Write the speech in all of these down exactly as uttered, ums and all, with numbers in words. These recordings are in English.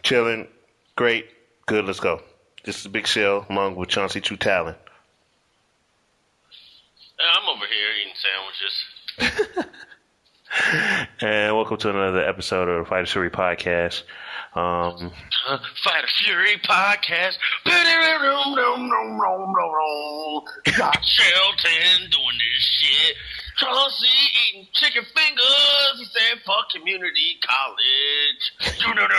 Chilling. Great. Good. Let's go. This is Big Shell along with Chauncey True Talent. I'm over here eating sandwiches. And welcome to another episode of the Fighter Fury Podcast. Um, uh, Fighter Fury Podcast. Got Shelton doing this shit. Chauncey eating chicken fingers. He said, fuck community college.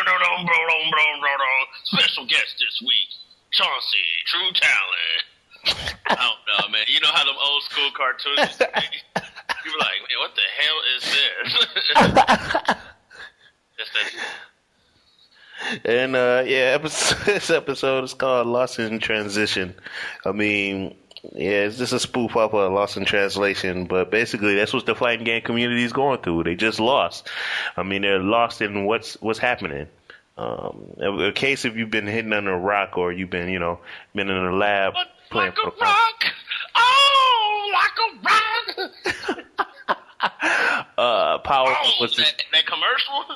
Special guest this week, Chauncey True Talent. I don't know, man. You know how them old school cartoons used to be? You were like, man, what the hell is this? That's that. And, uh, yeah, episode, this episode is called Lost in Transition. I mean, yeah, it's just a spoof off of Lost in Translation, but basically that's what the fighting game community is going through. They just lost. I mean, they're lost in what's what's happening. Um, in case if you've been hidden under a rock or you've been, you know, been in a lab but playing like a rock. Oh, like a rock. uh, Power oh, was that, this, that commercial.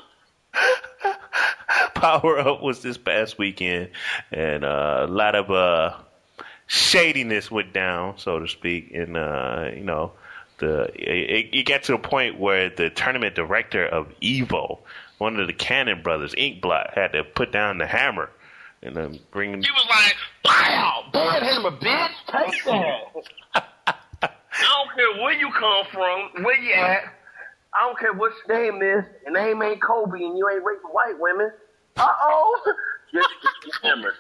Power Up was this past weekend, and uh, a lot of uh, shadiness went down, so to speak. And uh, you know, the it, it got to a point where the tournament director of Evo, one of the Cannon brothers, Inkblot, had to put down the hammer and then bring. He was like, "Wow, bad hammer, bitch, take that." I don't care where you come from, where you at. I don't care what your name is. Your name ain't Kobe and you ain't raping white women. Uh-oh. Just get hammered.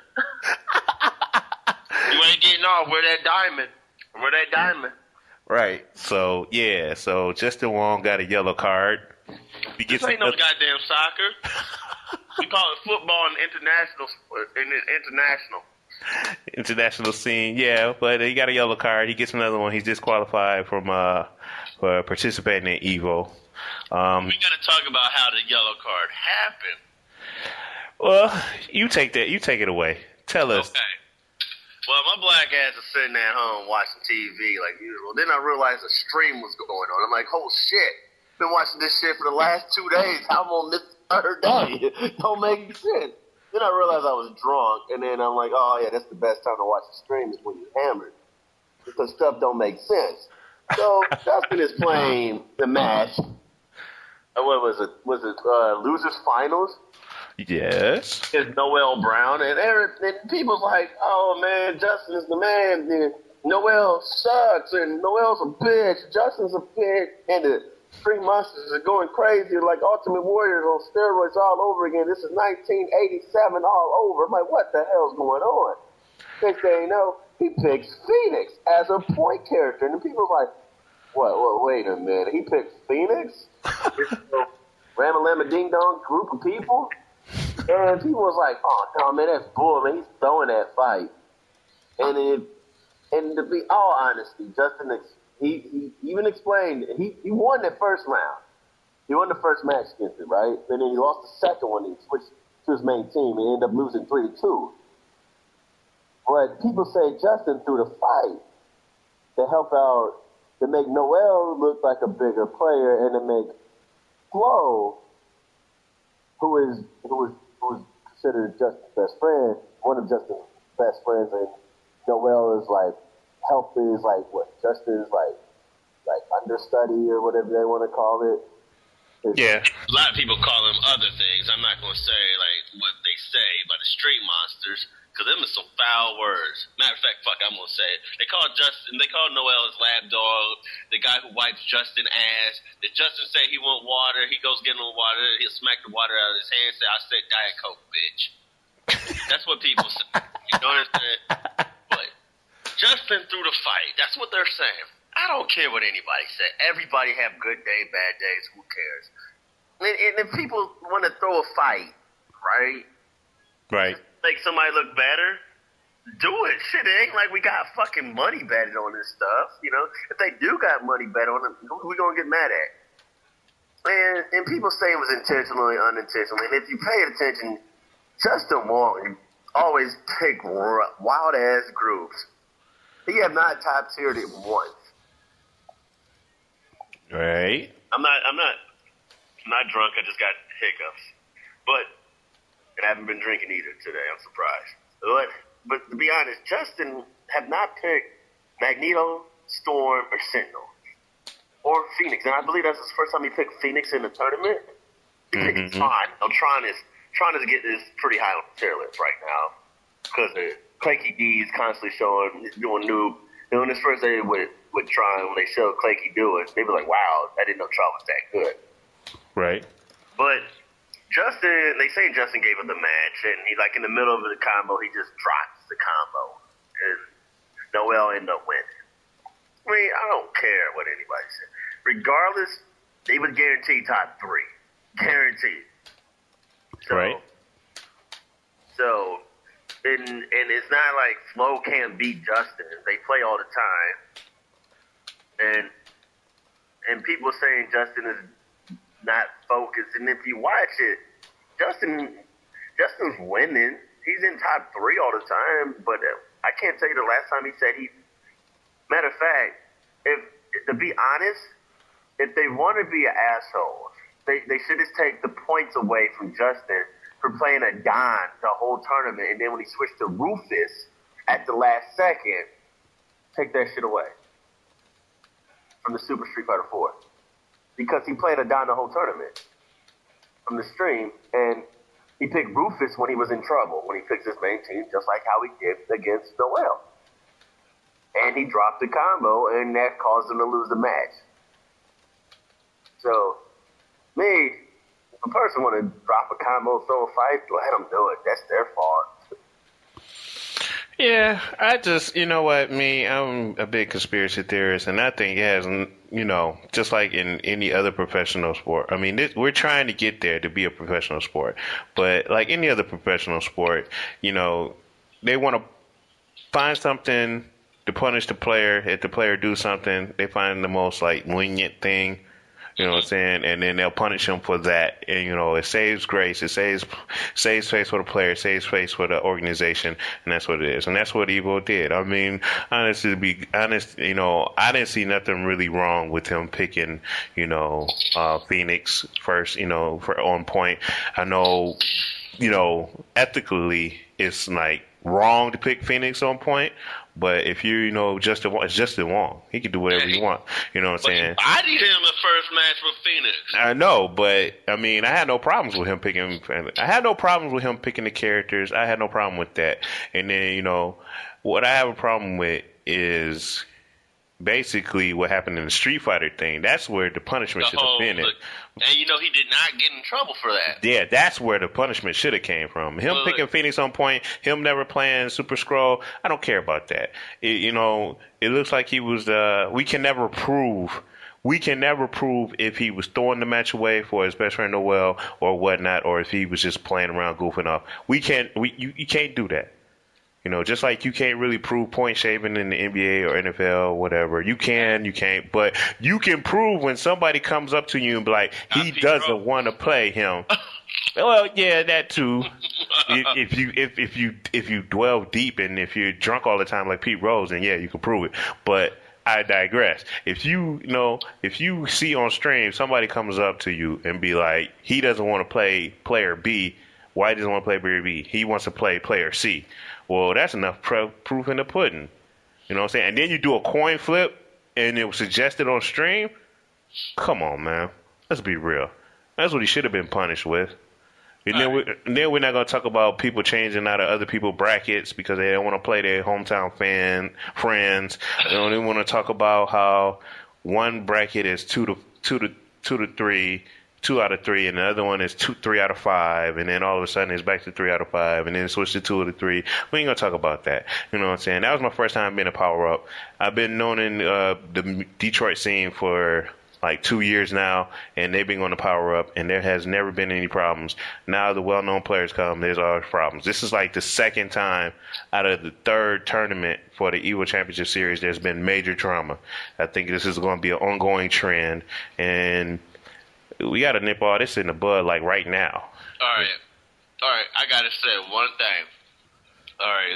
You ain't getting off. Where that diamond? Where that diamond? Right. So, yeah. So, Justin Wong got a yellow card. He This gets ain't no another- goddamn soccer. We call it football and international. In international. international scene, yeah, but he got a yellow card. He gets another one. He's disqualified from uh, for participating in Evo. Um, we got to talk about how the yellow card happened. Well, you take that. You take it away. Tell us. Okay. Well, my black ass is sitting at home watching T V like usual. Then I realized a stream was going on. I'm like, oh shit! Been watching this shit for the last two days. How I'm gonna miss the third day? Don't make sense. Then I realized I was drunk, and then I'm like, oh yeah, that's the best time to watch the stream is when you're hammered, because stuff don't make sense. So Justin is playing the match. Uh, what was it? Was it uh, losers finals? Yes. It's Noel Brown, and, Eric, and people's like, oh man, Justin is the man. And Noel sucks, and Noel's a bitch. Justin's a pig, and the Street Monsters are going crazy like Ultimate Warriors on steroids all over again. This is nineteen eighty-seven all over. I'm like, what the hell's going on? Next thing you know, he picks Phoenix as a point character, and the people's like, what, what, wait a minute, he picked Phoenix? Ramalama Ding Dong group of people? And people was like, oh, no, man, that's bull, man. He's throwing that fight. And it, and to be all honesty, Justin, he, he even explained, he, he won that first round. He won the first match against it, right? And then he lost the second one. He switched to his main team and ended up losing three to two. But people say Justin threw the fight to help out, to make Noel look like a bigger player and to make Flo, who is who is who is considered Justin's best friend, one of Justin's best friends, and Noel is like help is like what Justin's like like understudy or whatever they want to call it. It's, Yeah. A lot of people call them other things. I'm not going to say like what they say by the Street Monsters, because them is some foul words. Matter of fact, fuck, I'm going to say it. They call Justin, they call Noel his lap dog, the guy who wipes Justin ass. Did Justin say he want water? He goes get him water. He'll smack the water out of his hand and say, I said Diet Coke, bitch. That's what people say. You know what I'm saying? But Justin threw the fight. That's what they're saying. I don't care what anybody say. Everybody have good day, bad days. Who cares? And, and if people want to throw a fight, right? Right. Make somebody look better, do it. Shit, it ain't like we got fucking money betted on this stuff, you know? If they do got money bet on it, who we gonna get mad at? And, and people say it was intentionally, unintentionally. And if you pay attention, Justin Wong always pick wild-ass groups. He have not top-tiered it once. Right. I'm not, I'm not, I'm not drunk. I just got hiccups. But and I haven't been drinking either today. I'm surprised. But, but to be honest, Justin have not picked Magneto, Storm, or Sentinel. Or Phoenix. And I believe that's his first time he picked Phoenix in the tournament. He picked mm-hmm. Tron. Now, Tron is, Tron is, get, is pretty high on the tier list right now. Because Clanky D is constantly showing, he's doing new. You know, on his first day with, with Tron, when they showed Clanky do it, they were like, wow, I didn't know Tron was that good. Right. But Justin, they say Justin gave him the match, and he, like, in the middle of the combo, he just drops the combo. And Noel ended up winning. I mean, I don't care what anybody said. Regardless, they would guarantee top three. Guaranteed. So, right. So, and, and it's not like Flo can't beat Justin. They play all the time. And and people saying Justin is not focused. And if you watch it, Justin Justin's winning. He's in top three all the time. But I can't tell you the last time he said he. Matter of fact, if to be honest, if they want to be an asshole, they they should just take the points away from Justin for playing a Don the whole tournament, and then when he switched to Rufus at the last second, take that shit away from the Super Street Fighter four. Because he played a Don the whole tournament from the stream, and he picked Rufus when he was in trouble, when he picked his main team, just like how he did against Noel. And he dropped the combo, and that caused him to lose the match. So, me, if a person want to drop a combo, throw a fight, let them do it. That's their fault. Yeah, I just, you know what, me, I'm a big conspiracy theorist, and I think it has, you know, just like in any other professional sport. I mean, this, we're trying to get there to be a professional sport, but like any other professional sport, you know, they want to find something to punish the player. If the player do something, they find the most like lenient thing. You know what I'm saying? And then they'll punish him for that. And, you know, it saves grace. It saves saves face for the player. It saves face for the organization. And that's what it is. And that's what Evo did. I mean, honestly, to be honest, you know, I didn't see nothing really wrong with him picking, you know, uh, Phoenix first, you know, for on point. I know, you know, ethically, it's like wrong to pick Phoenix on point. But if you, you know, Justin Wong, it's Justin Wong. He can do whatever he want. You know what I'm saying? But you bodied him the first match with Phoenix. I know, but, I mean, I had no problems with him picking. I had no problems with him picking the characters. I had no problem with that. And then, you know, what I have a problem with is basically what happened in the Street Fighter thing. That's where the punishment should have been. Look, and, you know, he did not get in trouble for that. Yeah, that's where the punishment should have came from. Him But- picking Phoenix on point, him never playing Super Scroll, I don't care about that. It, you know, it looks like he was, uh, we can never prove, we can never prove if he was throwing the match away for his best friend Noel or whatnot, or if he was just playing around goofing off. We can't, we, you, you can't do that. You know, just like you can't really prove point shaving in the N B A or N F L or whatever. You can, you can't, but you can prove when somebody comes up to you and be like, he doesn't want to play him. Well, yeah, that too. if, if you if if you if you dwell deep and if you're drunk all the time like Pete Rose, then yeah, you can prove it. But I digress. If you, you know, if you see on stream somebody comes up to you and be like, he doesn't want to play player B, why doesn't want to play player B? He wants to play player C. Well, that's enough pro- proof in the pudding. You know what I'm saying? And then you do a coin flip and it was suggested on stream. Come on, man. Let's be real. That's what he should have been punished with. And then, we, and then we're not going to talk about people changing out of other people's brackets because they don't want to play their hometown fan friends. They don't even want to talk about how one bracket is two to two to two to three. Two out of three, and the other one is two, three out of five, and then all of a sudden it's back to three out of five, and then switch to two out of three. We ain't gonna talk about that. You know what I'm saying? That was my first time being a power up. I've been known in uh, the Detroit scene for like two years now, and they've been going to power up, and there has never been any problems. Now the well-known players come, there's always problems. This is like the second time out of the third tournament for the Evo Championship Series there's been major drama. I think this is going to be an ongoing trend, and we got to nip all this in the bud, like, right now. All right. All right. I got to say one thing. All right.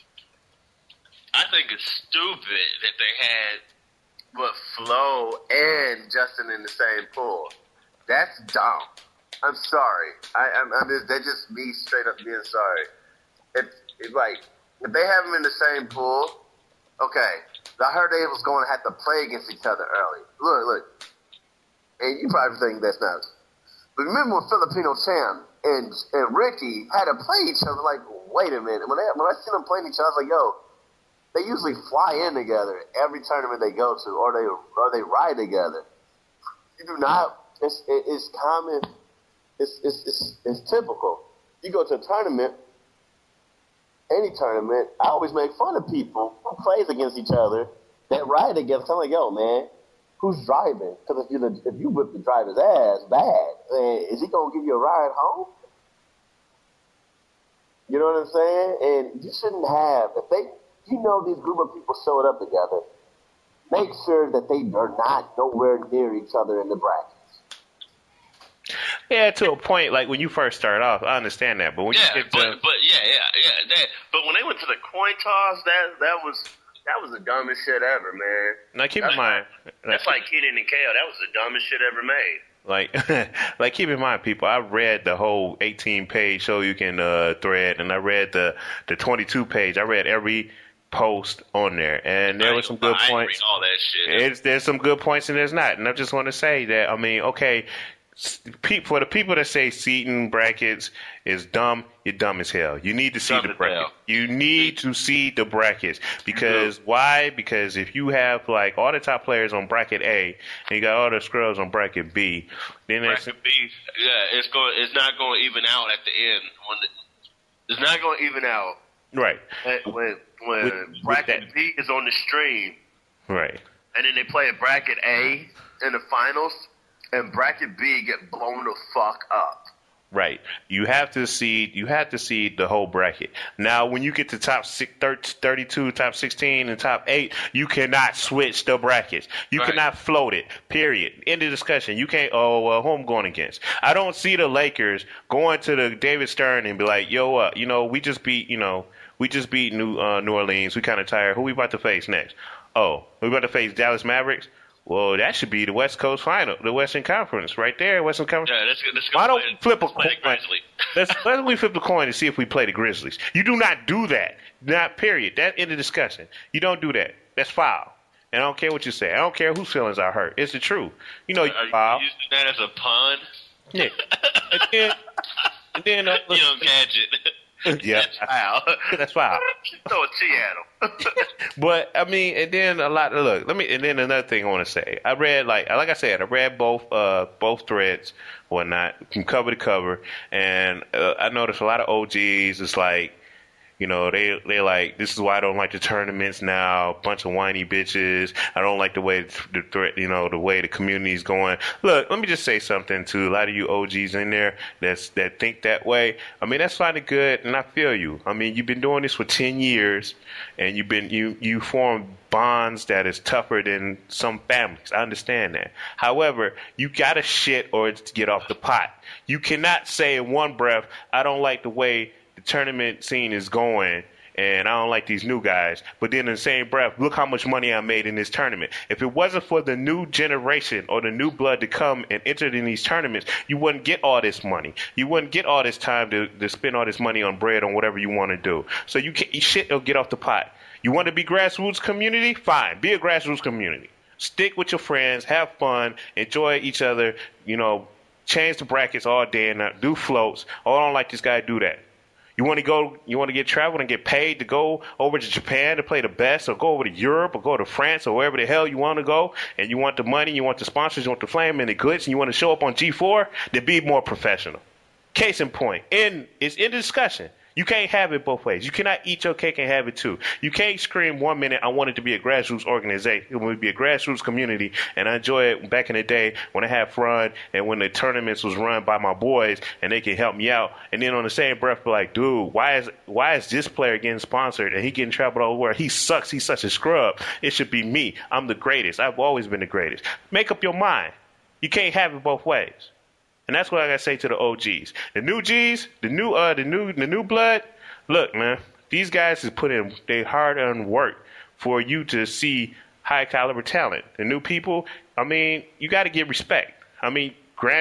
I think it's stupid that they had But Flo and Justin in the same pool. That's dumb. I'm sorry. I, I'm, I'm just, they're just me straight up being sorry. It's, it's like, if they have them in the same pool, okay. I heard they was going to have to play against each other early. Look, look. And you probably think that's nuts. But remember when Filipino Champ and and Ricky had to play each other, like, wait a minute. When, they, when I see them playing each other, I was like, yo, they usually fly in together every tournament they go to, or they or they ride together. You do not. It's, it's common. It's, it's, it's, it's typical. You go to a tournament, any tournament, I always make fun of people who plays against each other that ride together. So I'm like, yo, man, who's driving? Because if you if you whip the driver's ass bad, man, is he gonna give you a ride home? You know what I'm saying? And you shouldn't have, if they, you know, these group of people showed up together, make sure that they are not nowhere near each other in the brackets. Yeah, to a point, like when you first start off, I understand that, but when yeah, you get but, to, but yeah, yeah, yeah. That, but when they went to the coin toss, that that was that was the dumbest shit ever, man. now keep that's in mind, like, that's like Keenan and K O. That was the dumbest shit ever made. Like, like keep in mind, people. I read the whole eighteen page show you can uh, thread, and I read the the twenty-two page. I read every post on there, and there were some good I points. Read all that shit. It's, there's some good points, and there's not. And I just want to say that, I mean, okay. For the people that say seeding brackets is dumb, you're dumb as hell. You need to see Dumb the as brackets. hell. You need to see the brackets because why? Because if you have like all the top players on bracket A and you got all the scrubs on bracket B, then that's Bracket B, yeah, it's going. It's not going to even out at the end. When the, it's not going to even out. right, When when With- with bracket that- B is on the stream, right. and then they play a bracket A in the finals, and bracket B get blown the fuck up. Right. You have to see. You have to see the whole bracket. Now, when you get to top six, thirty-two, top sixteen, and top eight, you cannot switch the brackets. You Right. cannot float it. Period. End of discussion. You can't. Oh, well, who I'm going against? I don't see the Lakers going to the David Stern and be like, "Yo, uh, you know, we just beat. You know, we just beat New uh, New Orleans. We kind of tired. Who we about to face next? Oh, we about to face Dallas Mavericks." Well, that should be the West Coast Final, the Western Conference, right there, Western Conference. Yeah, let's, let's go Why don't play, we flip a let's play the coin? Grizzlies. Let's let me flip the coin and see if we play the Grizzlies. You do not do that. Not period. That end of discussion. You don't do that. That's foul. And I don't care what you say. I don't care whose feelings are hurt. It's the truth. You know you Are foul. you using that as a pun? Yeah. And then, and then uh, Young gadget. yeah, That's foul. that's foul. Throw a T at him. But I mean, and then a lot. Look, let me. And then another thing I want to say. I read like, like I said, I read both, uh, both threads, whatnot, from cover to cover, and uh, I noticed a lot of O Gs. It's like, you know, they they like, this is why I don't like the tournaments now. Bunch of whiny bitches. I don't like the way the threat, you know, the way the community's going. Look, let me just say something to a lot of you O Gs in there that's that think that way. I mean, that's fine and good, and I feel you. I mean, you've been doing this for ten years, and you've been you you formed bonds that is tougher than some families. I understand that. However, you gotta shit or get off the pot. You cannot say in one breath, I don't like the way the tournament scene is going, and I don't like these new guys. But then in the same breath, look how much money I made in this tournament. If it wasn't for the new generation or the new blood to come and enter in these tournaments, you wouldn't get all this money. You wouldn't get all this time to, to spend all this money on bread on whatever you want to do. So you can't, you shit or get off the pot. You want to be grassroots community? Fine. Be a grassroots community. Stick with your friends. Have fun. Enjoy each other. You know, change the brackets all day and night. Do floats. Oh, I don't like this guy. Do that. You want to go, you want to get traveled and get paid to go over to Japan to play the best, or go over to Europe, or go to France, or wherever the hell you want to go, and you want the money, you want the sponsors, you want the flame and the goods, and you want to show up on G four, then be more professional. Case in point, in it's in discussion. You can't have it both ways. You cannot eat your cake and have it too. You can't scream one minute, I want it to be a grassroots organization. It would be a grassroots community, and I enjoy it back in the day when I had fun and when the tournaments was run by my boys and they can help me out. And then on the same breath, be like, dude, why is why is this player getting sponsored and he getting traveled all over? He sucks. He's such a scrub. It should be me. I'm the greatest. I've always been the greatest. Make up your mind. You can't have it both ways. And that's what I gotta say to the O Gs. The new Gs, the new uh the new the new blood, look, man, these guys has put in their hard earned work for you to see high caliber talent. The new people, I mean, you gotta give respect. I mean, granted,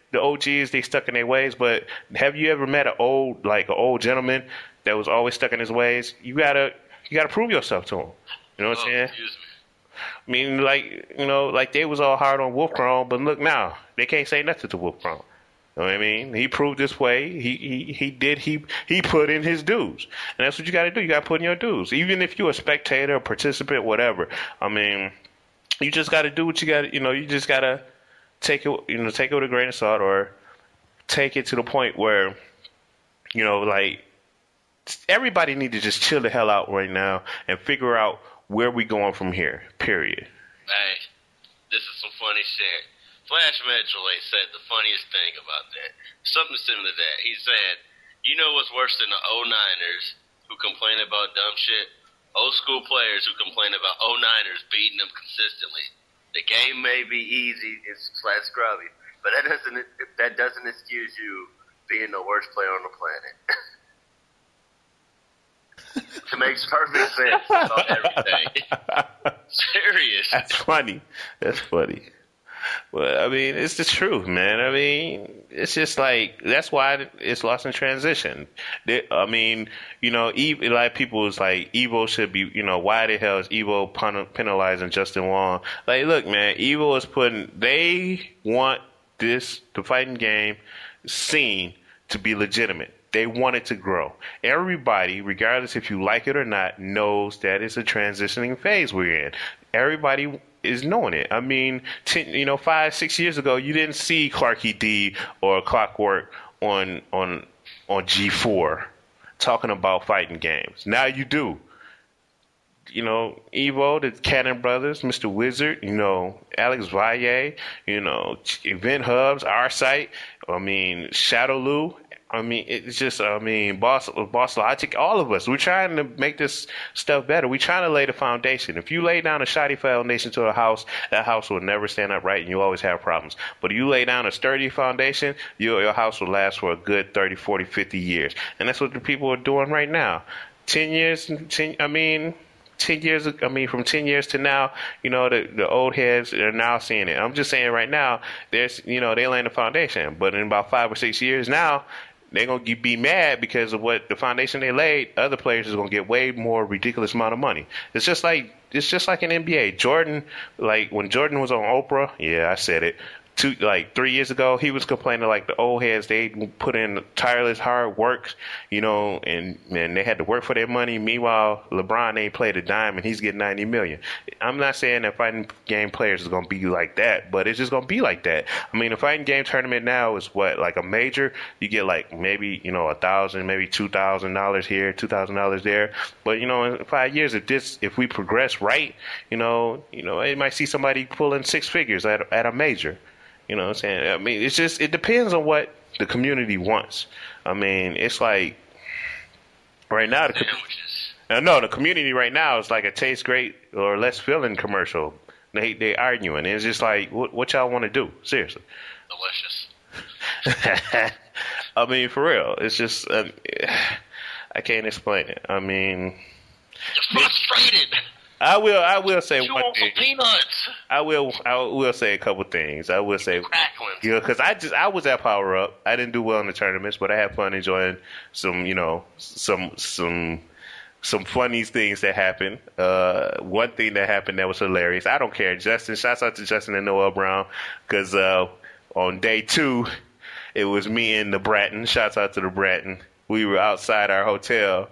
the O Gs, they stuck in their ways. But have you ever met an old, like an old gentleman that was always stuck in his ways? You gotta, you gotta prove yourself to him. You know what I'm Oh, saying? excuse me. I mean, like, you know, like they was all hard on Wolf Chrome, but look now, they can't say nothing to Wolf Chrome. You know what I mean? He proved his way. He he he did. He he put in his dues, and that's what you got to do. You got to put in your dues, even if you're a spectator, a participant, whatever. I mean, you just got to do what you got. You know, you just got to take it. You know, take it with a grain of salt, or take it to the point where, you know, like everybody need to just chill the hell out right now and figure out where we going from here. Period. Hey, this is some funny shit. Flash Medjole said the funniest thing about that. Something similar to that. He said, you know what's worse than the oh niners who complain about dumb shit? Old school players who complain about oh niners beating them consistently. The game may be easy and slash scrubby, but that doesn't that doesn't excuse you being the worst player on the planet. It makes perfect sense about everything. Serious. That's funny. That's funny. Well, I mean, it's the truth, man. I mean, it's just like, that's why it's lost in transition. They, I mean, you know, Ev, like people was like, Evo should be, you know, why the hell is Evo pen- penalizing Justin Wong? Like, look, man, Evo is putting, they want this, the fighting game scene to be legitimate. They want it to grow. Everybody, regardless if you like it or not, knows that it's a transitioning phase we're in. Everybody is knowing it. I mean, ten, you know, five, six years ago, you didn't see Clarky D or Clockwork on on on G four talking about fighting games. Now you do. You know, Evo, the Cannon Brothers, Mister Wizard, you know, Alex Valle, you know, Event Hubs, Our Site, I mean, Shadowloo. I mean, it's just, I mean, Boss, Boss Logic, all of us. We're trying to make this stuff better. We're trying to lay the foundation. If you lay down a shoddy foundation to a house, that house will never stand up right and you always have problems. But if you lay down a sturdy foundation, your, your house will last for a good thirty, forty, fifty years. And that's what the people are doing right now. Ten years, ten, I mean... Ten years, I mean, from ten years to now, you know, the the old heads are now seeing it. I'm just saying right now, there's, you know, they laying the foundation. But in about five or six years now, they're gonna be mad because of what the foundation they laid. Other players is gonna get way more ridiculous amount of money. It's just like it's just like an N B A. Jordan, like when Jordan was on Oprah, yeah, I said it. Two, like three years ago, he was complaining like the old heads, they put in tireless hard work, you know, and, and they had to work for their money. Meanwhile, LeBron ain't played a dime and he's getting ninety million. I'm not saying that fighting game players is going to be like that, but it's just going to be like that. I mean, a fighting game tournament now is what, like a major, you get like maybe, you know, a thousand, maybe two thousand dollars here, two thousand dollars there. But, you know, in five years, if this, if we progress right, you know, you know, it might see somebody pulling six figures at, at a major. You know what I'm saying? I mean, it's just, it depends on what the community wants. I mean, it's like, right now, the, com- no, the community right now is like a taste great or less filling commercial. They they arguing. It's just like, what, what y'all want to do? Seriously. Delicious. I mean, for real. It's just, uh, I can't explain it. I mean. You're frustrated. I will. I will say you one want thing. some peanuts? I will. I will say a couple things. I will say, yeah, because I just I was at Power Up. I didn't do well in the tournaments, but I had fun enjoying some, you know, some some some funny things that happened. Uh, one thing that happened that was hilarious. I don't care. Justin, shouts out to Justin and Noel Brown, because uh, on day two, it was me and the Bratton. Shouts out to the Bratton. We were outside our hotel.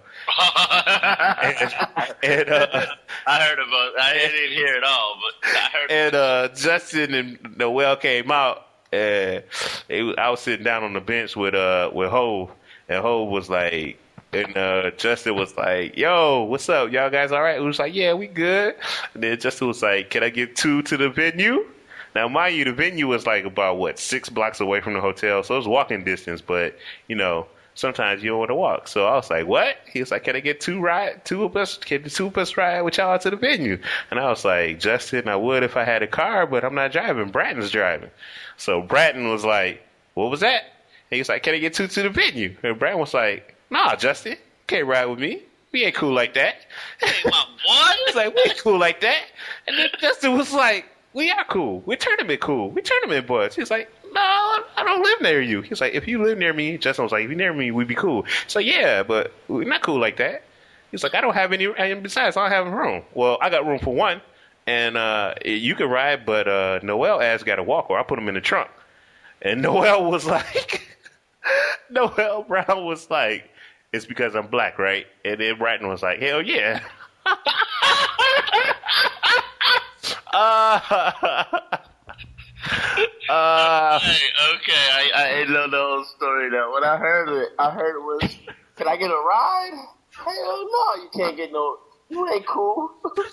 and, and, uh, I heard about. I didn't hear it all, but I heard. And uh, Justin and Noel came out, and it was, I was sitting down on the bench with uh with Hov, and Hov was like, and uh, Justin was like, "Yo, what's up, y'all guys? All right?" We was like, "Yeah, we good." And then Justin was like, "Can I get two to the venue?" Now, mind you, the venue was like about what six blocks away from the hotel, so it was walking distance. But you know, sometimes you don't want to walk. So I was like, what? He was like, can I get two ride, two of us, can the two of us ride with y'all to the venue? And I was like, Justin, I would if I had a car, but I'm not driving. Bratton's driving. So Bratton was like, what was that? And he was like, can I get two to the venue? And Bratton was like, nah, Justin, you can't ride with me. We ain't cool like that. Hey, my what? He was like, we ain't cool like that. And then Justin was like, we are cool. We're tournament cool. We tournament boys. He was like, no, I don't live near you. He's like, if you live near me, Justin was like, if you near me, we'd be cool. So yeah, but we're not cool like that. He's like, I don't have any, and besides, I don't have room. Well, I got room for one, and uh, you can ride, but uh, Noel ass got to walk, or I put him in the trunk. And Noel was like, Noel Brown was like, it's because I'm black, right? And then Bratton was like, hell yeah. uh, uh, hey, okay, I, I didn't know the whole story though. When I heard it, I heard it was, can I get a ride? Hell no, you can't get no, you ain't cool.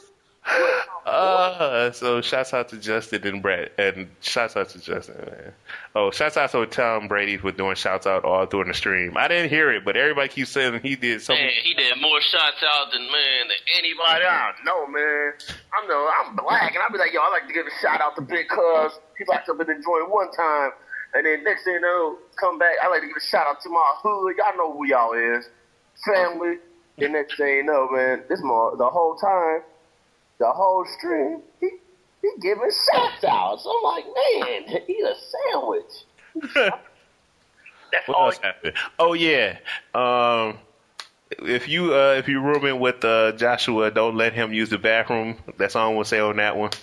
uh, so shouts out to Justin and Brett, and shouts out to Justin, man. Oh, shouts out to Tom Brady for doing shouts out all through the stream. I didn't hear it, but everybody keeps saying he did something. Man, he did more shots out than, man, than anybody I don't know, man. I'm no, I'm black, and I'll be like, yo, I like to give a shout out to Big Cuz. He locked up in the joint one time, and then next thing you know, come back, I like to give a shout out to my hood. Y'all know who y'all is. Family. The next thing you know, man, this more the whole time, the whole stream, he he giving shots out. So I'm like, man, he's a sandwich. That's What all. else happened? Oh yeah, um, if you uh, if you rooming with uh, Joshua, don't let him use the bathroom. That's all I'm gonna say on that one.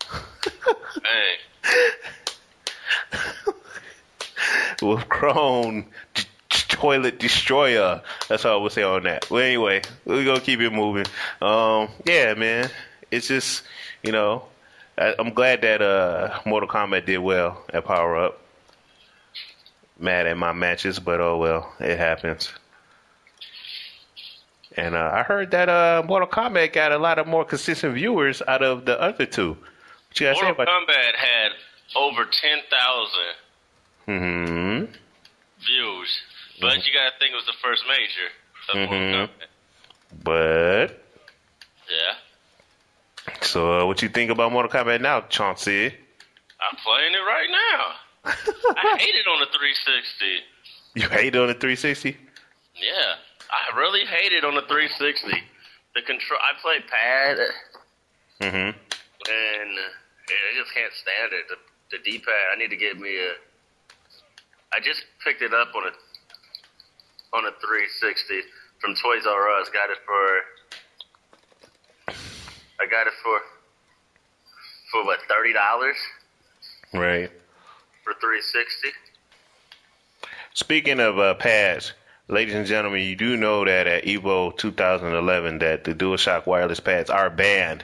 Dang. With Crone. Toilet destroyer. That's all we'll say on that. Well, anyway, we're gonna keep it moving. Um, yeah, man. It's just, you know, I, I'm glad that uh, Mortal Kombat did well at Power Up. Mad at my matches, but oh well, it happens. And uh, I heard that uh, Mortal Kombat got a lot of more consistent viewers out of the other two. What you guys say Mortal about Kombat had over ten thousand Mm-hmm. views. But you gotta think it was the first major of Mortal Mhm. Kombat. But Yeah. so, uh, what you think about Mortal Kombat now, Chauncey? I'm playing it right now. I hate it on the three sixty. You hate on the three sixty? Yeah. I really hate it on the three sixty. The control, I play pad, Mm-hmm. and uh, I just can't stand it. The, the D-pad, I need to get me a, I just picked it up on a on a three sixty from Toys R Us. Got it for, I got it for, for what, thirty dollars Right. for three sixty? Speaking of uh, pads, ladies and gentlemen, you do know that at Evo twenty eleven that the DualShock wireless pads are banned,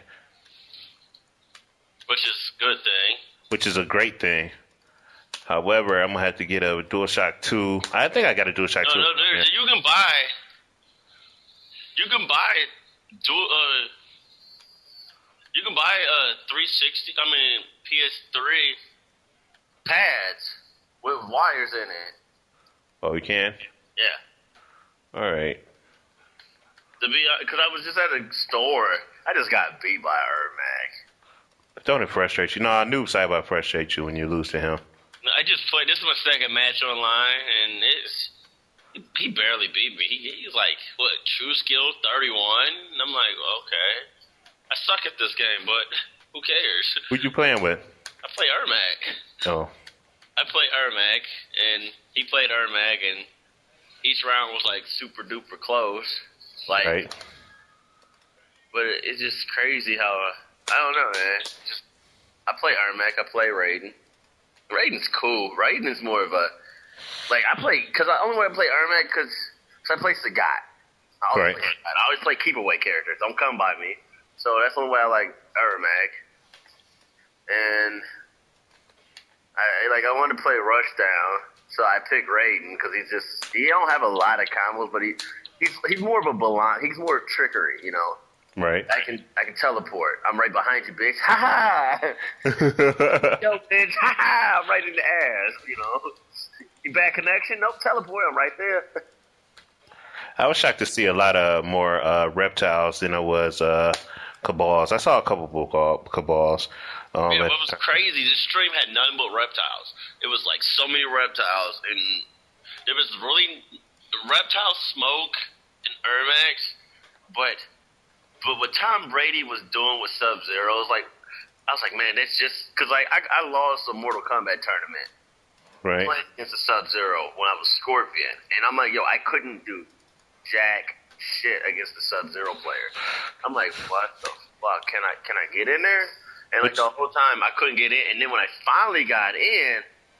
Which is a good thing. which is a great thing. However, I'm gonna have to get a DualShock two. I think I got a DualShock No, two. no, there, you can buy, you can buy, dual, uh, you can buy a three sixty, I mean, P S three pads with wires in it. Oh, you can? Yeah. All right. To be, because I was just at a store, I just got beat by Ermac. Don't it frustrate you? No, I knew Cyber frustrate you when you lose to him. I just played. This is my second match online, and it's he barely beat me. He, he's like what true skill thirty-one, and I'm like, okay, I suck at this game, but who cares? Who you playing with? I play Ermac. Oh, I play Ermac, and he played Ermac, and each round was like super duper close. Like, right. but it, it's just crazy how uh, I don't know, man. Just I play Ermac, I play Raiden. Raiden's cool. Raiden is more of a like I play because I only want to play Ermac because I play Sagat. I always, Right. play, I always play keep away characters. Don't come by me. So that's the only way I like Ermac. And I like I want to play Rushdown, so I pick Raiden because he's just he don't have a lot of combos, but he he's he's more of a balance. He's more trickery, you know. Right. I can I can teleport. I'm right behind you, bitch. Ha ha. Yo, bitch. Ha ha. I'm right in the ass. You know. You bad connection? Nope. Teleport. I'm right there. I was shocked to see a lot of more uh, reptiles than I was uh, cabals. I saw a couple of cabals. Um, Yeah, and- what was crazy? This stream had nothing but reptiles. It was like so many reptiles, and there was really reptile smoke and Ermax, but. But what Tom Brady was doing with Sub-Zero, was like, I was like, man, that's just because like I, I lost a Mortal Kombat tournament, right. playing against the Sub-Zero when I was Scorpion, and I'm like, yo, I couldn't do jack shit against the Sub-Zero player. I'm like, what the fuck? Can I can I get in there? And like the whole time I couldn't get in, and then when I finally got in,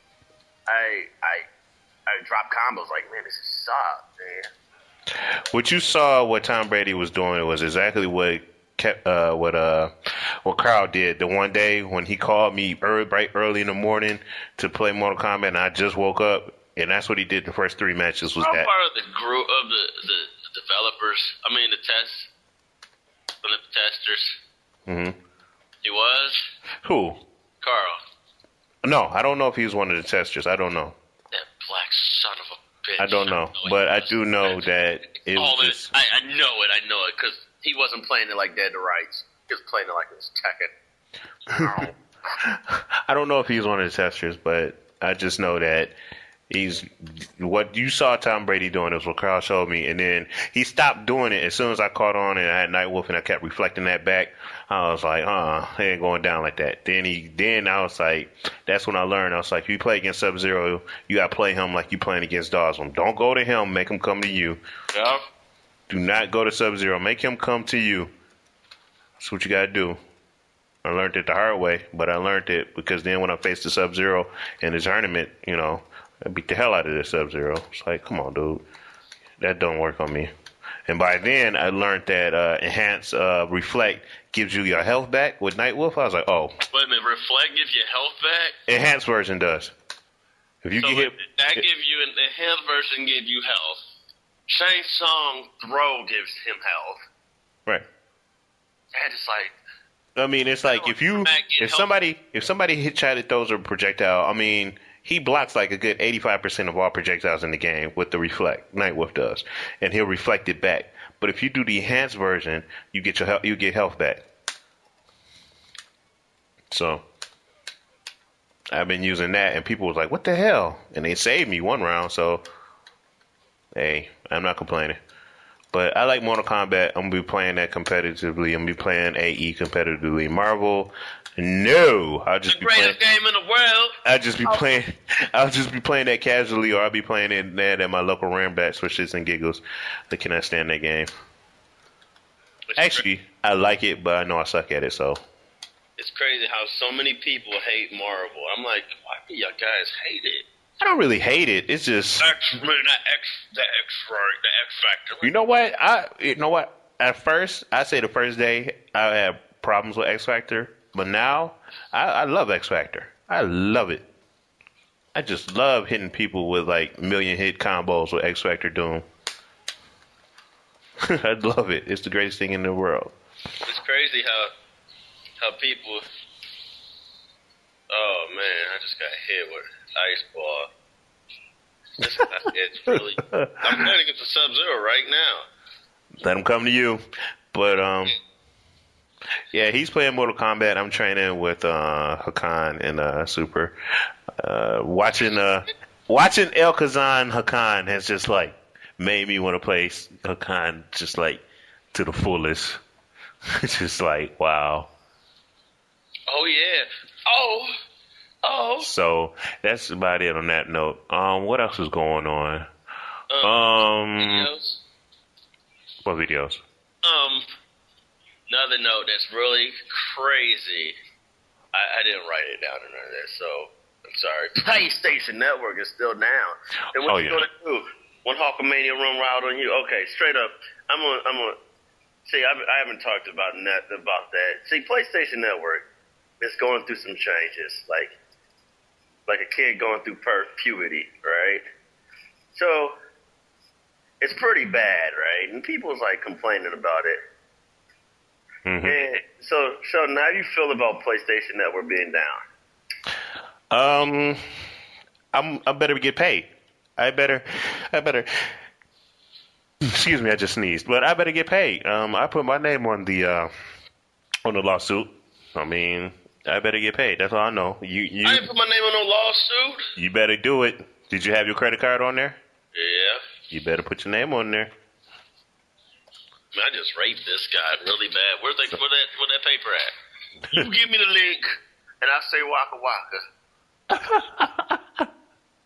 I I I dropped combos like, man, this sucks, man. What you saw, what Tom Brady was doing, was exactly what kept, uh, what uh, what Carl did the one day when he called me early, bright early in the morning to play Mortal Kombat, and I just woke up, and that's what he did the first three matches. Was I'm that part of the group of the, the, the developers? I mean, the test, the testers. Mm-hmm. He was Who? Carl. No, I don't know if he was one of the testers. I don't know. That black son of a bitch. I don't know, I but I do know that it All was it, just, I, I know it. I know it because He wasn't playing it like Dead to Rights. He was playing it like it was Tekken. I don't know if he's one of the testers, but I just know that he's what you saw Tom Brady doing is what Carl showed me, and then he stopped doing it as soon as I caught on and I had Nightwolf and I kept reflecting that back. I was like, uh, it ain't going down like that. Then he, then I was like, that's when I learned. I was like, if you play against Sub-Zero, you gotta play him like you playing against Dawson. Don't go to him, make him come to you. Yeah. Do not go to Sub-Zero, make him come to you. That's what you gotta do. I learned it the hard way, but I learned it because then when I faced the Sub-Zero in the tournament, you know, I beat the hell out of the Sub-Zero. It's like, come on, dude. That don't work on me. And by then, I learned that uh, Enhance uh, Reflect gives you your health back with Nightwolf. I was like, oh. Wait a minute, Reflect gives you health back? Enhanced version does. If you so get hit, that give you, an enhanced version give you health. Shang Tsung Throw gives him health. Right. That is like... I mean, it's like if you, if somebody, if somebody hit shot that throws a projectile, I mean, he blocks like a good eighty-five percent of all projectiles in the game with the reflect. Nightwolf does, and he'll reflect it back. But if you do the enhanced version, you get your health, you get health back. So I've been using that, and people was like, "What the hell?" And they saved me one round. So hey, I'm not complaining. But I like Mortal Kombat. I'm going to be playing that competitively. I'm going to be playing A E competitively. Marvel, no. I'll just the be playing. greatest game in the world. I'll just be playing. I'll just be playing that casually, or I'll be playing it that at my local Rambat for shits and giggles. I cannot stand that game. It's Actually, crazy. I like it, but I know I suck at it. So It's crazy how so many people hate Marvel. I'm like, why do y'all guys hate it? I don't really hate it. It's just X, man, that X, the X, right, the X Factor. you know what I. You know what. At first, I say the first day I had problems with X Factor, but now I, I love X Factor. I love it. I just love hitting people with like million hit combos with X Factor Doom. I love it. It's the greatest thing in the world. It's crazy how how people. Oh man, I just got hit with ice ball. This, it's really. I'm trying to get the Sub-Zero right now. Let him come to you. But um, yeah, he's playing Mortal Kombat. I'm training with uh Hakan and uh Super. Uh, watching uh watching El Kazan Hakan has just like made me want to play Hakan just like to the fullest. It's just like wow. Oh yeah. Oh. Oh. So that's about it on that note. Um, what else is going on? Um. Um, videos. What videos? Um. Another note that's really crazy. I, I didn't write it down or none of that, so I'm sorry. PlayStation Network is still down. And what Oh, you yeah. gonna do? When Hulkamania run wild on you? Okay, straight up. I'm gonna. I'm gonna. See, I, I haven't talked about net about that. See, PlayStation Network is going through some changes, like like a kid going through per- puberty, right? So it's pretty bad, right? And people's like complaining about it. Mm-hmm. And so, Sheldon, how do you feel about PlayStation Network being down? Um, I'm I better get paid. I better I better. Excuse me, I just sneezed. But I better get paid. Um, I put my name on the uh on the lawsuit. I mean, I better get paid. That's all I know. You you I didn't put my name on no lawsuit. you better do it. Did you have your credit card on there? Yeah. You better put your name on there. Man, I just raped this guy really bad. Where's that? Where that? Where that paper at? You give me the link, and I say waka waka.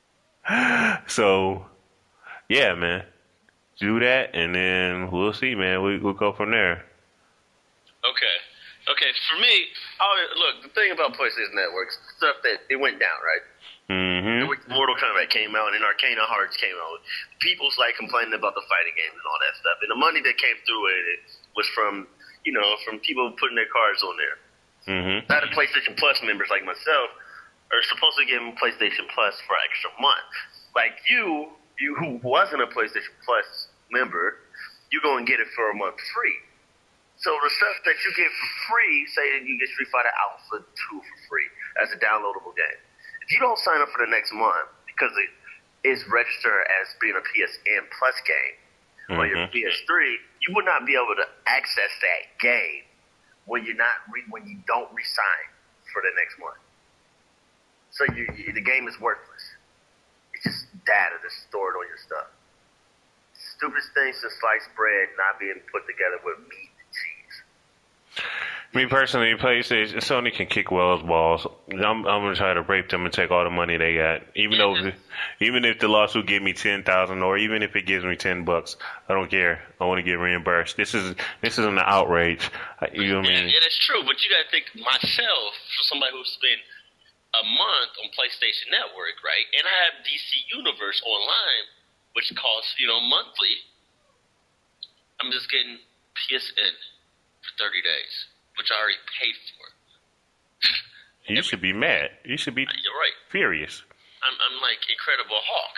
So, yeah, man. Do that, and then we'll see, man. We, we'll go from there. Okay. Okay, for me, I, look, the thing about PlayStation Network, stuff that it went down, right? Mm-hmm. Mortal Kombat came out, and Arcana Hearts came out. People's like complaining about the fighting games and all that stuff. And the money that came through it was from, you know, from people putting their cards on there. Mm-hmm. Not the PlayStation Plus members like myself are supposed to give them PlayStation Plus for an extra month. Like you, you who wasn't a PlayStation Plus member, you're going to get it for a month free. So the stuff that you get for free, say you get Street Fighter Alpha two for free as a downloadable game. If you don't sign up for the next month because it is registered as being a P S N Plus game mm-hmm. on your P S three, you would not be able to access that game when you're not re- when you don't re-sign for the next month. So you, you, the game is worthless. It's just data that's stored on your stuff. Stupidest thing since sliced bread not being put together with meat and cheese. Me personally, PlayStation, Sony can kick Wells balls. I'm, I'm gonna try to rape them and take all the money they got. Even though, even if the lawsuit give me ten thousand, or even if it gives me ten bucks, I don't care. I want to get reimbursed. This is this is an outrage. You know what I mean? Yeah, that's true. But you gotta think myself, for somebody who spent a month on PlayStation Network, right? And I have D C Universe online, which costs, you know, monthly. I'm just getting P S N for thirty days, which I already paid for. You Every, should be mad. You should be you're right. furious. I'm, I'm like Incredible Hulk.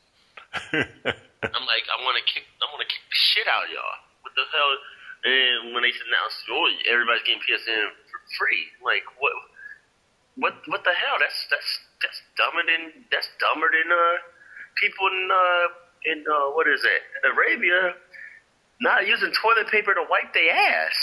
I'm like, I want to kick, I want to kick the shit out of y'all. What the hell? And when they announced, oh, everybody's getting P S N for free, like what? What? What the hell? That's that's that's dumber than that's dumber than uh people in uh in uh what is it Arabia not using toilet paper to wipe their ass.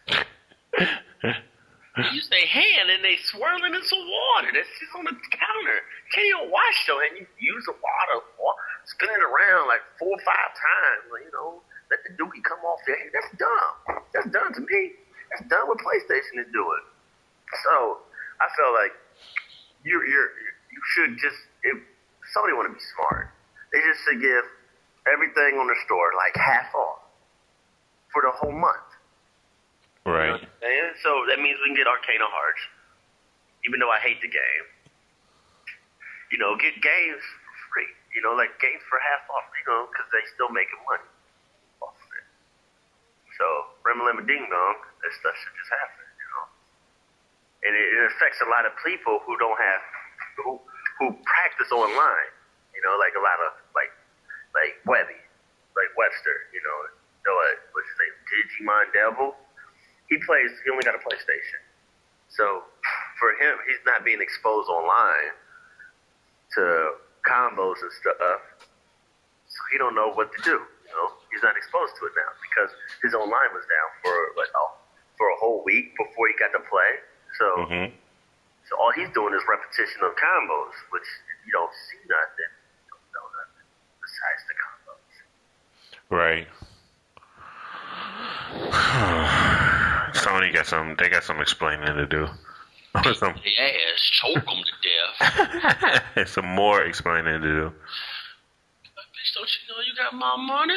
They use their hand and they swirl it in some water. That's just on the counter. You can't even wash your hand. You use the water, spin it around like four or five times. Like, you know, let the dookie come off your hand. That's dumb. That's dumb to me. That's dumb what PlayStation is doing. So I feel like you you're you should just if somebody want to be smart, they just should give everything on the store like half off for the whole month. Right. You know what I'm saying? So that means we can get Arcana Hearts, even though I hate the game. You know, get games for free. You know, like games for half off. You know, because they still making money off of it. So Rimma Limma Ding Dong, that stuff should just happen. You know, and it, it affects a lot of people who don't have who who practice online. You know, like a lot of like like Webby, like Webster. You know, you know what? What's his name? Digimon Devil. He plays. He only got a PlayStation, so for him, he's not being exposed online to combos and stuff. So he don't know what to do. You know, he's not exposed to it now because his online was down for like oh, for a whole week before he got to play. So, mm-hmm. so all he's doing is repetition of combos, which you don't see nothing, you don't know nothing besides the combos. Right. Sony got some. They got some explaining to do. Or some. Yes, choke them to death. Some more explaining to do. Bitch, don't you know you got my money?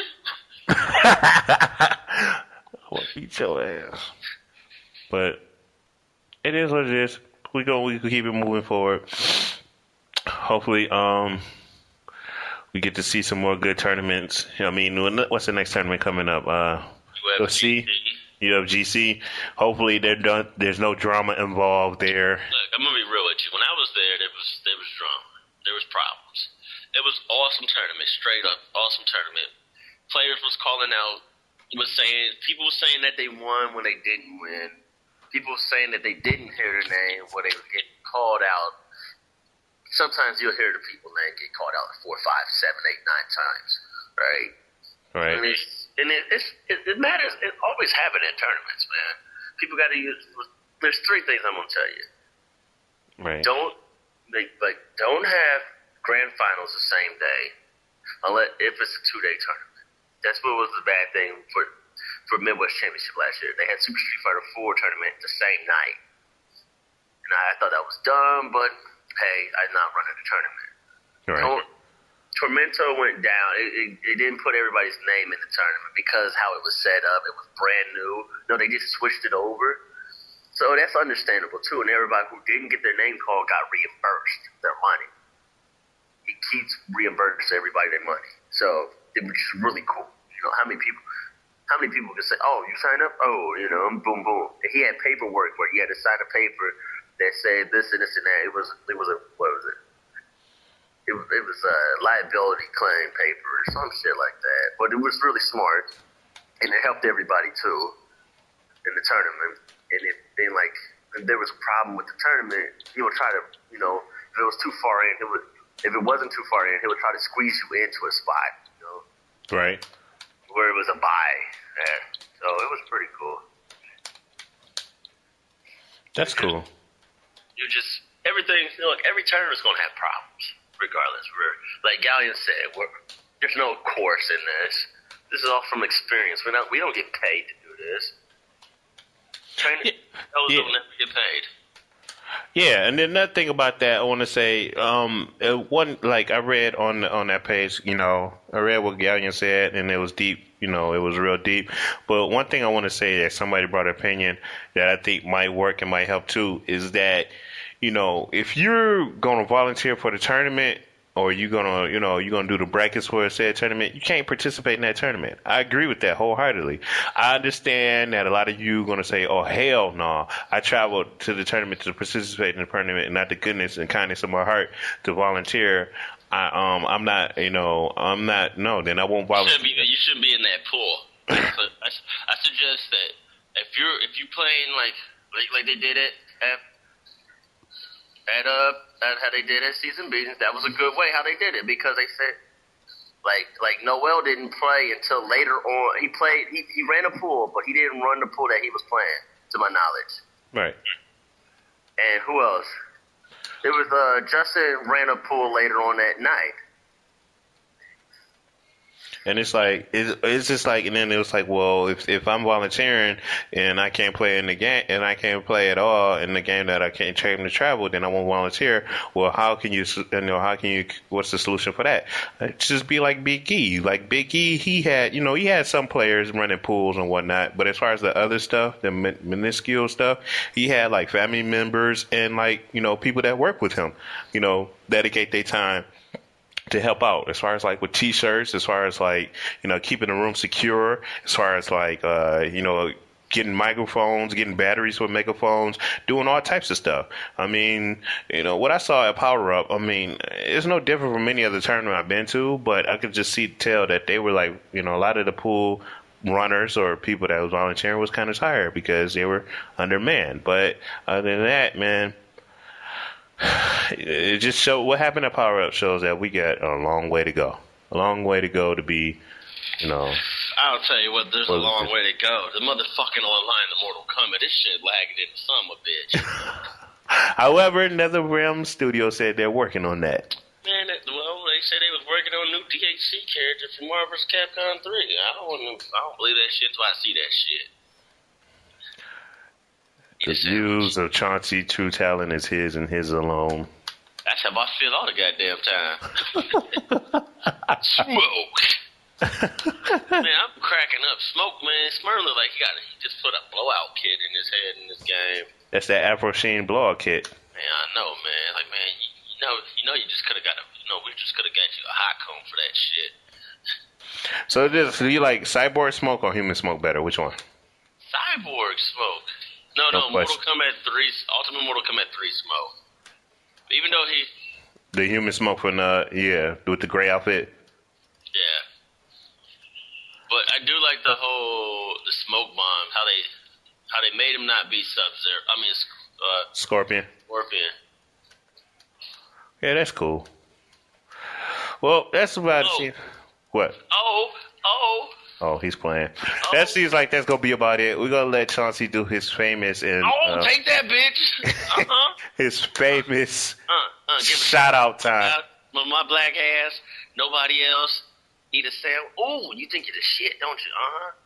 I want to beat your ass. But it is what it is. We go. We can keep it moving forward. Hopefully, um, we get to see some more good tournaments. I mean, what's the next tournament coming up? Uh, U F C. U F G C. Hopefully, they're done. There's no drama involved there. Look, I'm gonna be real with you. When I was there, there was there was drama. There was problems. It was awesome tournament, straight up awesome tournament. Players was calling out, was saying people were saying that they won when they didn't win. People were saying that they didn't hear their name when they were getting called out. Sometimes you'll hear the people name get called out four, five, seven, eight, nine times, right? Right. And, it's, and it, it's, it, it matters. It always happens in tournaments, man. People got to use. There's three things I'm gonna tell you. Right. Don't like, like don't have grand finals the same day, unless if it's a two day tournament. That's what was the bad thing for for Midwest Championship last year. They had Super Street Fighter four tournament the same night, and I, I thought that was dumb. But hey, I'm not running the tournament. Right. Don't Tormento went down. It, it, it didn't put everybody's name in the tournament because how it was set up. It was brand new. No, they just switched it over. So that's understandable, too. And everybody who didn't get their name called got reimbursed their money. He keeps reimbursing everybody their money. So it was just really cool. You know, how many people how many people can say, oh, you signed up? Oh, you know, boom, boom. And he had paperwork where he had to sign a paper that said this and this and that. It was, it was a, what was it? It was, it was a liability claim paper or some shit like that. But it was really smart. And it helped everybody, too, in the tournament. And it, then, like, if there was a problem with the tournament, he would try to, you know, if it was too far in, he would, if it wasn't too far in, he would try to squeeze you into a spot, you know? Right. Where it was a buy. Yeah. So it was pretty cool. That's cool. You just, everything, you know, like, every tournament's going to have problems, regardless. We're, like Gallion said, we're, there's no course in this. This is all from experience. We're not, we don't get paid to do this. Trainers, yeah. those yeah. don't never get paid. Yeah, and then another thing about that, I want to say, um, one like I read on on that page, you know, I read what Gallion said, and it was deep, you know, it was real deep. But one thing I want to say that somebody brought an opinion that I think might work and might help too is that, you know, if you're going to volunteer for the tournament, or you're gonna, you know, you're gonna do the brackets for a said tournament, you can't participate in that tournament. I agree with that wholeheartedly. I understand that a lot of you are gonna say, "Oh hell no!" I traveled to the tournament to participate in the tournament, and not the goodness and kindness of my heart to volunteer. I, um, I'm not, you know, I'm not. No, then I won't volunteer. You shouldn't be, you shouldn't be in that pool. So I, I suggest that if you're if you playing like like like they did it at. At uh, at how they did it at season B, that was a good way how they did it because they said, like, like Noel didn't play until later on. He played, he, he ran a pool, but he didn't run the pool that he was playing, to my knowledge. Right. And who else? There was uh, Justin ran a pool later on that night. And it's like it's, it's just like, and then it was like, well, if if I'm volunteering and I can't play in the game and I can't play at all in the game that I can't train to travel, then I won't volunteer. Well, how can you, you know, how can you? What's the solution for that? It's just be like Big E. Like Big E, he had, you know, he had some players running pools and whatnot, but as far as the other stuff, the minuscule stuff, he had like family members and like, you know, people that work with him, you know, dedicate their time to help out as far as like with t-shirts, as far as like, you know, keeping the room secure, as far as like, uh, you know, getting microphones, getting batteries for megaphones, doing all types of stuff. I mean, you know, what I saw at Power Up, I mean, it's no different from any other tournament I've been to, but I could just see, tell that they were like, you know, a lot of the pool runners or people that was volunteering was kind of tired because they were undermanned. But other than that, man, it just showed what happened at Power Up shows that we got a long way to go. A long way to go to be, you know. I'll tell you what, there's a long way to go. The motherfucking online, the Mortal Kombat, this shit lagging in the son of a bitch. However, NetherRealm Studio said they're working on that. Man, it, well, they said they was working on a new D H C character for Marvel versus. Capcom three. I don't, I don't believe that shit until I see that shit. The views of Chauncey True Talent is his and his alone. That's how I feel all the goddamn time. Smoke. Man, I'm cracking up. Smoke, man. Smurl look like he got he just put a blowout kit in his head in this game. That's that Afro Sheen blowout kit. Man, I know, man. Like, man, you, you know, you know, you just could have got a, you know, we just could have got you a hot comb for that shit. So this, do you like Cyborg Smoke or Human Smoke better? Which one? Cyborg Smoke. No, no, no Mortal Kombat three, Ultimate Mortal Kombat three Smoke. Even though he... The Human Smoke from, uh, yeah, with the gray outfit? Yeah. But I do like the whole, the smoke bomb, how they how they made him not be Sub-Zero. I mean, uh... Scorpion. Scorpion. Yeah, that's cool. Well, that's about oh. it. What? Oh, oh... Oh, he's playing. Oh. That seems like that's gonna be about it. We're gonna let Chauncey do his famous and oh, uh, take that, bitch. Uh-huh. his famous uh, uh, give shout out time. With my black ass, nobody else. Eat a sandwich. Oh, you think you're the shit, don't you?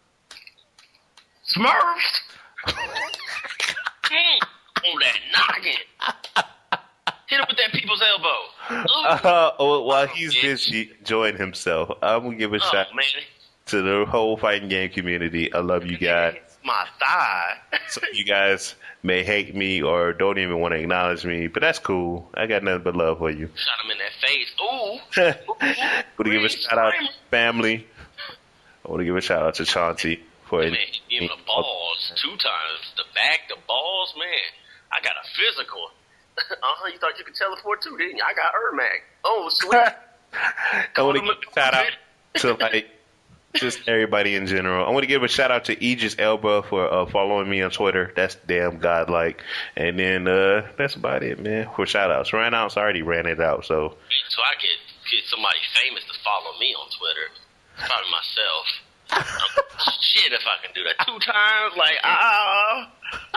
Uh huh. Smurfs. mm, on that noggin. Hit him with that people's elbow. Uh, oh, while he's busy enjoying himself, I'm gonna give a Oh, shout man. to the whole fighting game community. I love you guys. My thigh. Some of you guys may hate me or don't even want to acknowledge me, but that's cool. I got nothing but love for you. Shot him in that face. Ooh. I want to give a shout out to family. I want to give a shout out to Chauncey for Man, give him the balls two times. The back, the balls, man. I got a physical. Uh-huh, you thought you could teleport too, didn't you? I got Ermac. Oh, sweet. I want to give a shout out to like just everybody in general. I want to give a shout out to Aegis Elba for uh, following me on Twitter. That's damn godlike. And then uh, that's about it, man. For shout outs, ran outs. I already ran it out. So So I get get somebody famous to follow me on Twitter. Probably myself. Um, shit, if I can do that two times, like ah.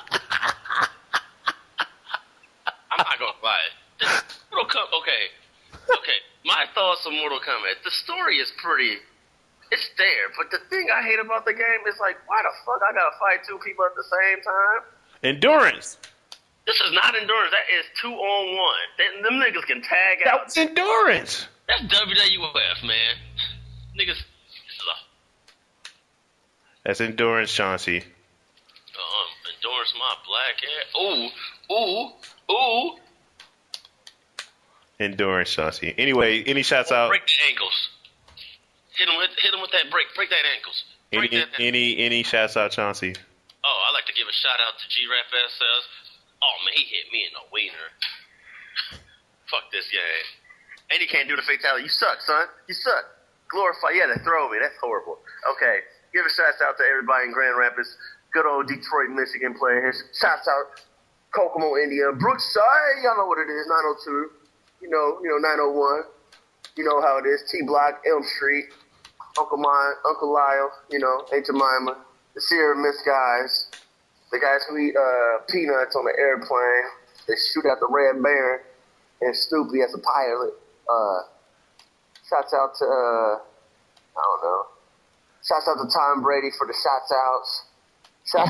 I'm not gonna lie. This Mortal Kombat. Okay, okay. My thoughts on Mortal Kombat. The story is pretty. It's there, but the thing I hate about the game is like, why the fuck I gotta fight two people at the same time? endurance. This is not endurance. That is two on one. Them, them niggas can tag That out. was endurance. That's W W F, man. Niggas. This is a That's endurance, Chauncey. um, endurance my black ass. Ooh, ooh, ooh. Endurance, Chauncey. Anyway, any shots out? Break the ankles. Hit him with hit him with that break. Break that ankles. Break Any that ankles. any any shots out, Chauncey? Oh, I like to give a shout out to G-Rap S Ls. Oh man, he hit me in the wiener. Fuck this guy. And he can't do the fatality. You suck, son. You suck. Glorify. Yeah, they throw me. That's horrible. Okay. Give a shout out to everybody in Grand Rapids. Good old Detroit, Michigan players. Shouts out Kokomo, India. Brookside. Y'all know what it is. nine oh two. You know, you know, nine oh one. You know how it is. T Block, Elm Street. Uncle Mine, Uncle Lyle. You know, Aunt Jemima. The Sierra Mist guys. The guys who eat uh, peanuts on the airplane. They shoot at the Red Baron. And Snoopy as a pilot. Uh, shouts out to, uh, I don't know. Shouts out to Tom Brady for the shots outs. Shout,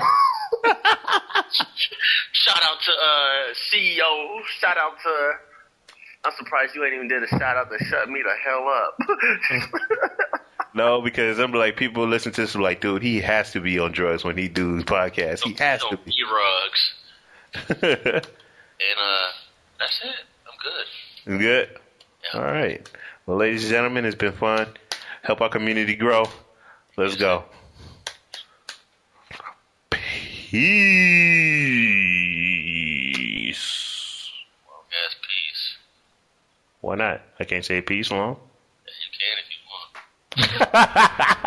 shout out to uh, C E O. Shout out to, I'm surprised you ain't even did a shout out to shut me the hell up. No, because I'm like, people listen to this like, dude, he has to be on drugs when he do his podcast. He has to be. Drugs. And uh, that's it. I'm good. Good. Yeah. All right. Well, ladies and gentlemen, it's been fun. Help our community grow. Let's go. Peace. Well, yes, peace. Why not? I can't say peace long. Yeah, you can if you want.